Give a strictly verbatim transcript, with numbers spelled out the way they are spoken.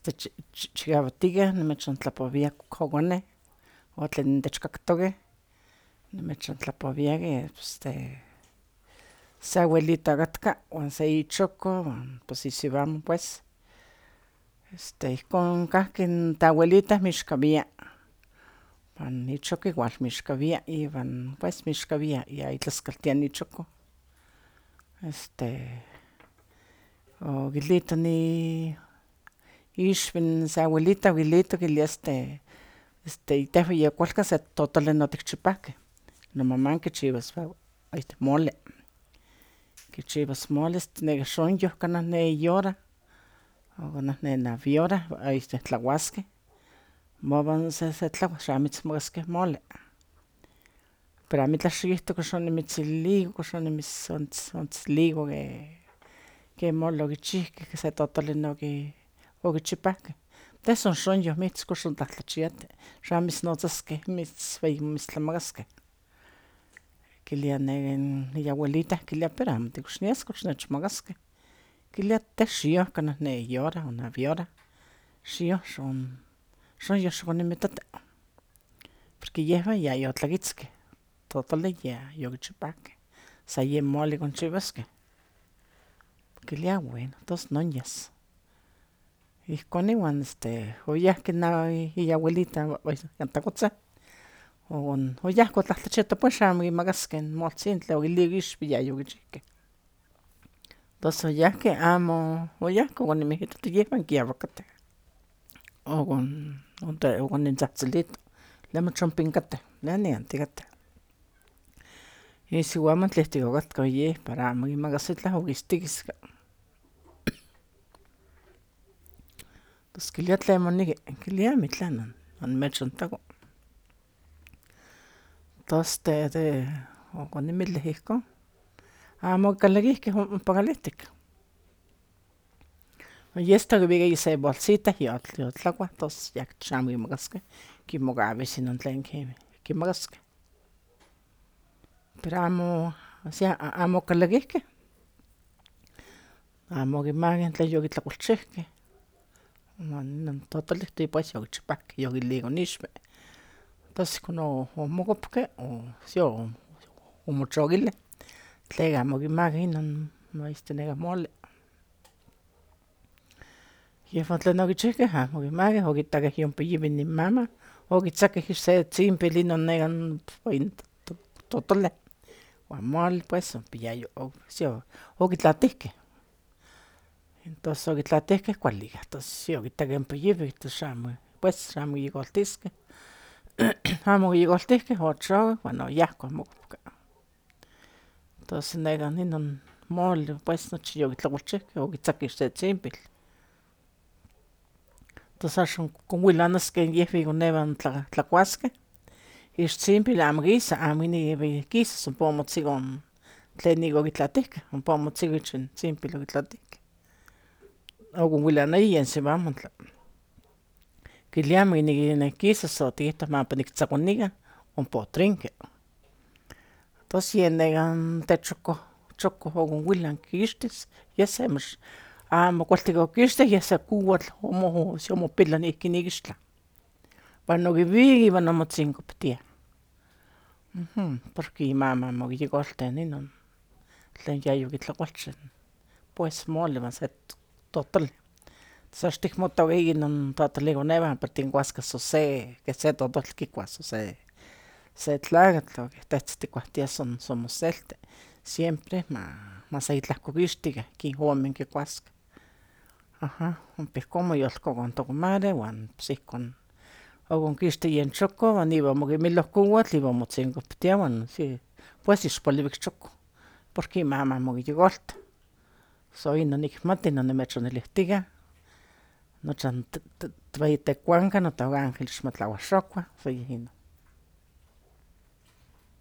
este chikauatikeh nimechontlapowia kokoneh o tlen techkaktokeh nimechontlapowia este se abuelita okatka uan se ichoko uan pues isiuamon pues este ihkon kahki n toabuelita mixkawia uan ichoko igual mixkawia iwan pues mixkawia yaitlaskaltia n ichoko este okilito ixwi se abuelita okilito kilia este tehwan yakualkan se totolli non otikchipahkeh nomaman kichiwas mole kichiwas mole neka xonyoh kanah ne eyi hora o kanah ne nawi hora tlakuaskeh mopan sesetlakuas xamo mole pero amitlah xikihto kox onimitzililigo kox onimitzontligo ken mole okichihkeh se totolli non okichipahkeh pues son xonyoh mitos kox ontlahtlachiati xamo mitznotzaskeh mitztlamakaskeh kilia iabuelita kilia pero amo kox nias kox nechmakaskeh kilia teh xion kanah ne eyi hora o nawi hora xion xonyoh xikonimitoto porque yehwan yayotlakitzkeh totolli yayokichipahkeh san yen mole konchiwaskeh kilia bueno tos nonyas ihkon iwan este oyahki iabuelita kan takotzin oyahki otlahtlachiato pues xamo kimakaskeh moltzintli okilio ixwi yayokichihkeh tos oyahki amo oyahki okoninmihitoto yehwan kiaui kateh okonintzahtzelito tlen moch ompa inkateh ne nikan tikateh isiuamon tlehtik okatka yeh para amo kimakas itlah okistikiski tos kilia tlen moneki kilia amitlah onimechontak tos de okoninmilih ihkon amo okikalakihkeh ompa kalihtik yesta okiwika se bolsita yotlakuah tos xamo kimakaskeh kimokawis inon tlen kimakaskeh pero amo ósea amo okikalakihkeh amo okimakeh tlen yokitlakualchihkeh uan inon totolihtin pues yokichipahkeh yokiligo n ixwi tos ihkon omokopkeh omochokilih tleka amo okimakeh inon mole yehwan tlen okichihkeh amo okimakeh okitakeh yompa yiwi inmaman okitzakeh se tzimpil inon nekan totolih uan mole pues ompa okitlatihkeh tos okitlatihkeh kuali tos yokitakeh ompa yiwi tos xamo pues xamo kiyikoltiskeh amo okiyikoltihkeh ochokeh uan oyahkeh omokopka tos nekan inon mole pues nochi yokitlakualchihkeh okitzakeh se tzimpil tos axan konwilanaskeh yehwan ikonewan tlakuaskeh ixtzimpil amo kisa amo inik kisas ompa omotziko tlen ik okitlatihkeh ompa omotziko ich n tzimpil okitlatihkeh okonwilanaya yen siuamontli kilia amo inik kisas otikihtoh mapa niktzakunikan ompa otrinki tos yen nekan techokoh okonwilan kixtis yeh se amo kualtik okixtih yeh se kowatl omopila ihkin ikixtlan uan okiwikak iwan omotzinkoptia porque imaman mokiyikoltih inon tlen yayokitlakualchi pues mole iwan se totolli tos ax tikmota inon totolikonewan pero tinkuaskeh san se keh se totoltli kikuas se tlakatl tehtzin tikuahtia son moselti siempre maseitlah kikixtikeh ihkin omen kikuaskeh aha ompa ihkon moyolkokon tokomadre uan pues ihkon okonkixtih yen choko uan iwan omokimiloh kowatl iwan omotzinkoptia uan pues ixpoliuik choko porque imaman mokiyikoltih so inon nikmati inon nimechonilihtika nochan tikuankan notoka Ángeles ximotlauaxokua so yeh inon